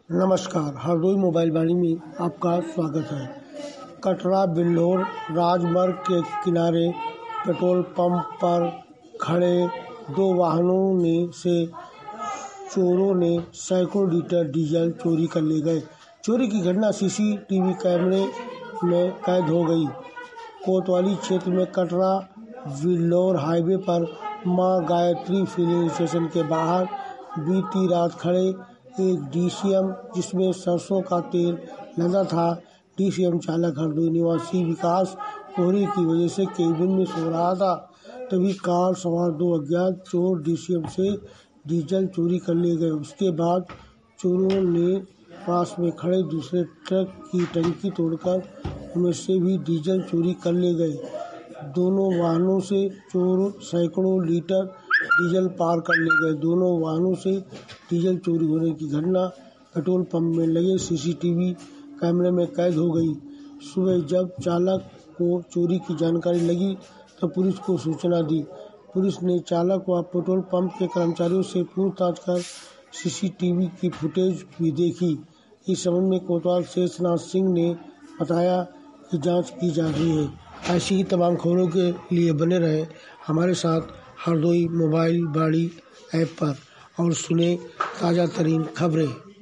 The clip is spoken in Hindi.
नमस्कार, हरदोई मोबाइल वाणी में आपका स्वागत है। कटरा बिल्हौर राजमार्ग के किनारे पेट्रोल पंप पर खड़े दो वाहनों से चोरों ने सैकड़ों लीटर डीजल चोरी कर ले गए। चोरी की घटना सीसीटीवी कैमरे में कैद हो गई। कोतवाली क्षेत्र में कटरा बिल्हौर हाईवे पर मां गायत्री फिलिंग स्टेशन के बाहर बीती रात खड़े एक डीसीएम जिसमें सरसों का तेल लदा था। डीसीएम चालक हरदोई निवासी विकास कोहरे की वजह से केबिन में सो रहा था। तभी कार सवार दो अज्ञात चोर डीसीएम से डीजल चोरी कर ले गए। उसके बाद चोरों ने पास में खड़े दूसरे ट्रक की टंकी तोड़कर उनमें से भी डीजल चोरी कर ले गए। दोनों वाहनों से चोर सैकड़ों लीटर डीजल पार कर ले गए। दोनों वाहनों से डीजल चोरी होने की घटना पेट्रोल पंप में लगे सीसीटीवी कैमरे में कैद हो गई। सुबह जब चालक को चोरी की जानकारी लगी तो पुलिस को सूचना दी। पुलिस ने चालक व पेट्रोल पंप के कर्मचारियों से पूछताछ कर सीसीटीवी की फुटेज भी देखी। इस संबंध में कोतवाल शेषनाथ सिंह ने बताया कि जांच की जा रही है। ऐसी ही तमाम खबरों के लिए बने रहे हमारे साथ हरदोई मोबाइल वाणी ऐप पर और सुने ताज़ा तरीन खबरें।